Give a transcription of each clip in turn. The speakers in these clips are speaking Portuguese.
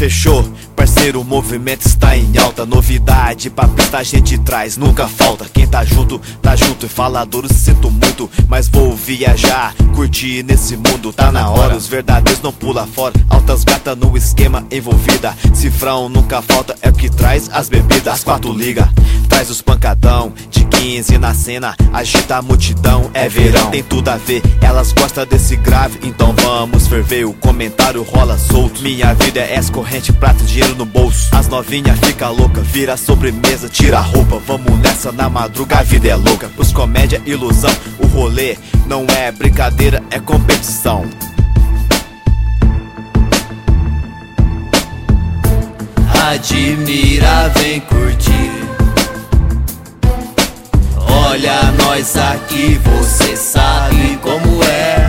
Fechou, parceiro, o movimento está em alta. Novidade pra pista a gente traz, nunca falta. Quem tá junto e falador sinto muito, mas vou viajar, curtir nesse mundo. Tá na hora, os verdadeiros não pula fora. Altas gatas no esquema envolvida. Cifrão nunca falta, é o que traz as bebidas. As 4 liga, traz os pancadão de 15 na cena, agita a multidão, é verão. Tem tudo a ver, elas gostam desse grave, então vamos ferver. O comentário rola solto, minha vida é escorrente, prata e dinheiro no bolso. As novinha fica louca, vira sobremesa, tira a roupa. Vamos nessa na madruga, a vida é louca. Os comédia, ilusão, o rolê não é brincadeira, é competição. Admira, vem curtir. Olha nós aqui, você sabe como é.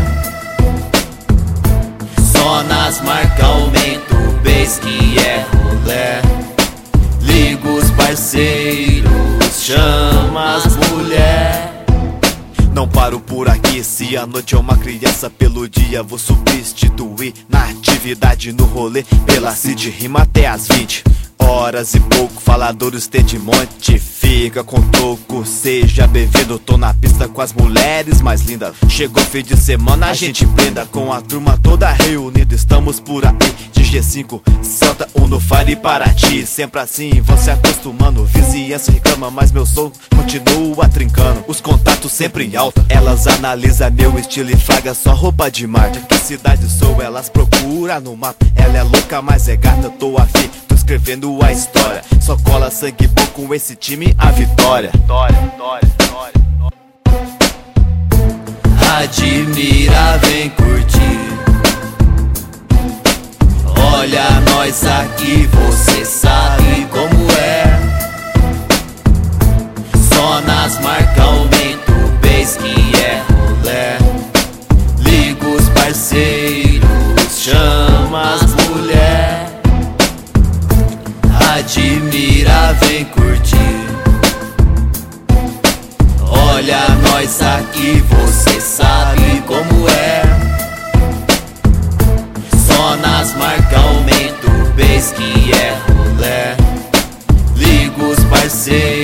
Só nas marcas aumenta o bass que é rolé. Liga os parceiros, chama as mulher. Não paro por aqui, se a noite é uma criança, pelo dia vou substituir na atividade, no rolê, pela Cid, rima até as 20 horas e pouco, faladores tem de monte, fica com troco, seja bem-vindo. Tô na pista com as mulheres mais lindas, chegou fim de semana, a gente prenda com a turma toda reunida. Estamos por aí, de G5, Santa, no Fire para ti. Sempre assim, vão se acostumando, vizinhança reclama, mas meu som continua trincando. Os contatos sempre em alta, elas analisam meu estilo e flaga só roupa de marca. Que cidade sou, elas procuram no mapa. Ela é louca, mas é gata, tô afim, tô escrevendo a história. Só cola sangue bom com esse time, a vitória. Admira, vem curtir. Olha nós aqui, você sabe como é. Só nas marcas aumenta o bass que é rolé. Liga os parceiros, chama as mulher. Admira, vem curtir. Olha nós aqui, você sabe como é. Só nas marcas aumenta o bass que é rolé. Liga os parceiros.